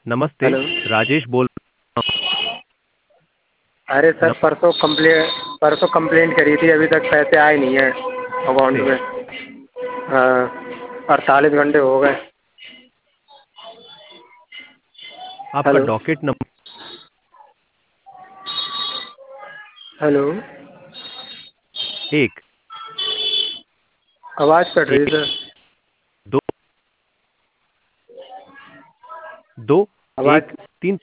नमस्ते। हेलो। राजेश बोल। अरे सर, नमस्ते। परसों कंप्लेंट करी थी, अभी तक पैसे आए नहीं हैं अकाउंट में। हाँ, 48 घंटे हो गए। आपका हेलो। Docket number hello. एक आवाज़ कट रही है एक सर। दो दो आवाज़। एक तीन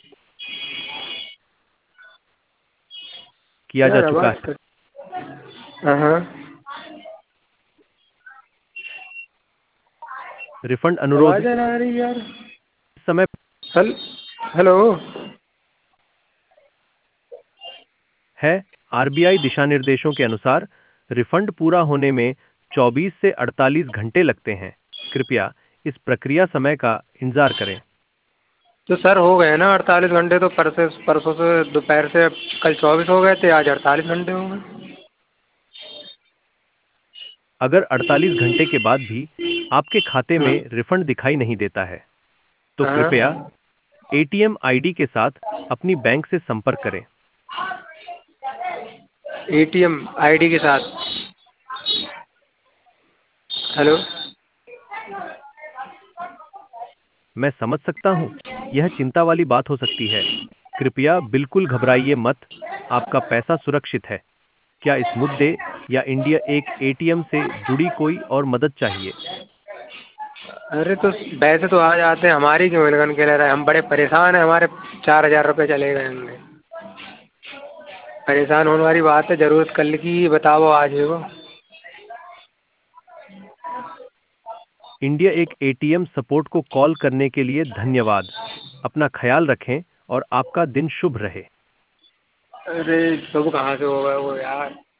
किया जा यार चुका आवाज़ है। कट। हाँ हाँ। रिफंड अनुरोध आवाज़ आ रही है यार। इस समय हेल हेलो। है। आरबीआई दिशा निर्देशों के अनुसार रिफंड पूरा होने में 24 से 48 घंटे लगते हैं। कृपया इस प्रक्रिया समय का इंतजार करें। तो सर हो गए ना 48 घंटे, तो परसों से दोपहर से कल 24 हो गए थे, आज 48 घंटे हो गए। अगर 48 घंटे के बाद भी आपके खाते हाँ में रिफंड दिखाई नहीं देता है, तो कृपया हाँ। एटीएम आईडी के साथ अपनी बैंक से संपर्क करें। एटीएम आईडी के साथ। हेलो। मैं समझ सकता हूं, यह चिंता वाली बात हो सकती है। कृपया बिल्कुल घबराइए मत। आपका पैसा सुरक्षित है। क्या इस मुद्दे या इंडिया एक एटीएम से जुड़ी कोई और मदद चाहिए? अरे तो वैसे तो आ जाते हैं, हमारी क्यों इलगन के ले रहे हैं? हम बड़े परेशान हैं, हमारे 4,000 रुपये चले गए होंगे। परेशान होने वाली बात है, जरूरत कल की बताओ, आज है वो। इंडिया एक एटीएम सपोर्ट को कॉल करने के लिए धन्यवाद। अपना ख्याल रखें और आपका दिन शुभ रहे। अरे शुभ कहाँ से होगा वो यार।